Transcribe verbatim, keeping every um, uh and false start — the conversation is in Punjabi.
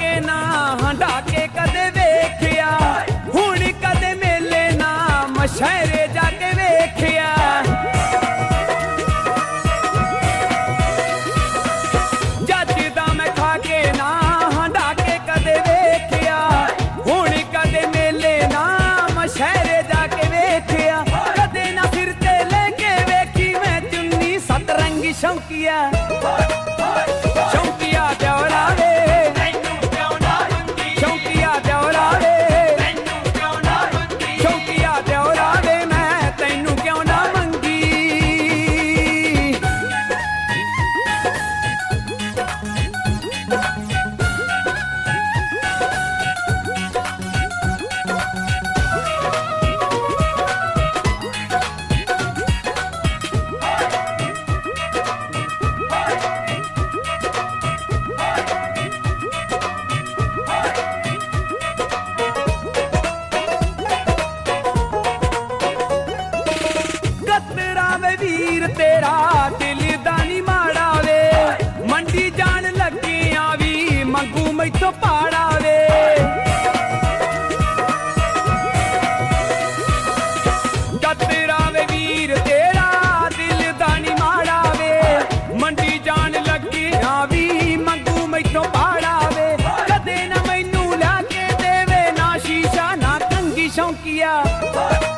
ਕੇ ਨਾ ਹੰਡਾ ਕੇ ਕਦੇ ਵੇਖਿਆ, ਹੁਣ ਕਦੇ ਮੇਲੇ ਨਾ ਮਸ਼ਹਰੇ ਜਾ ਕੇ ਵੇਖਿਆ। ਜੱਜ ਦਾ ਮੈਂ ਖਾ ਕੇ ਨਾ ਹੰਡਾ ਕੇ ਕਦੇ ਵੇਖਿਆ, ਹੁਣ ਕਦੇ ਮੇਲੇ ਨਾ ਮਸ਼ਹਰੇ ਜਾ ਕੇ ਵੇਖਿਆ। ਕਦੇ ਨਾ ਸਿਰ ਤੇ ਲੈ ਕੇ ਵੇਖੀ ਮੈਂ ਚੁੰਨੀ ਸਤਰੰਗੀ ਸ਼ੌਂਕੀਆ, ਸ਼ੌਂਕੀਆ ਦਿਉਰਾ ਵੇ ਤੈਨੂੰ ਕਿਉਂ ਨਾ ਮੰਗੀ, ਸ਼ੌਂਕੀਆ ਦਿਉਰਾ ਵੇ ਤੈਨੂੰ ਕਿਉਂ ਨਾ ਮੰਗੀ, ਸ਼ੌਂਕੀਆ ਦਿਉਰਾ ਵੇ ਮੈਂ ਤੈਨੂੰ ਕਿਉਂ ਨਾ ਮੰਗੀ। ਵੀਰ ਤੇਰਾ ਦਿਲ ਦਾ ਨੀ ਮਾੜਾ ਵੇ, ਮੰਡੀ ਜਾਣ ਲੱਗਿਆਂ ਵੀ ਮੰਗੂ ਮੈਥੋਂ ਪਾੜਾ ਵੇ। ਕਤਰਾ ਵੇ ਵੀਰ ਤੇਰਾ ਦਿਲ ਦਾ ਨੀ ਮਾੜਾ ਵੇ, ਮੰਡੀ ਜਾਣ ਲੱਗਿਆਂ ਵੀ ਮੰਗੂ ਮੈਥੋਂ ਪਾੜਾ ਵੇ। ਕਦੇ ਨਾ ਮੈਨੂੰ ਲਾ ਕੇ ਦੇਵੇ ਨਾ ਸ਼ੀਸ਼ਾ ਨਾ ਕੰਗੀ ਸ਼ੌਂਕੀਆ।